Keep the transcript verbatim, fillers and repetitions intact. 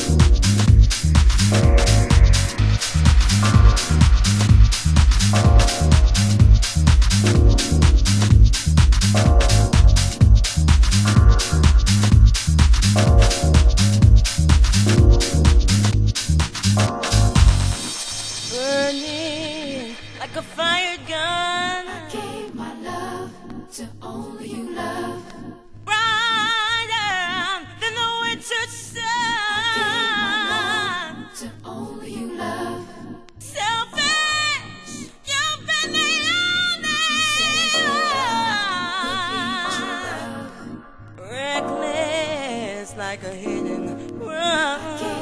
Burning like a fire gun. I gave my love to only you love. Brighter than the winter sun. I gave my love to only you love. Selfish, you've been the only one. Reckless like a hidden run.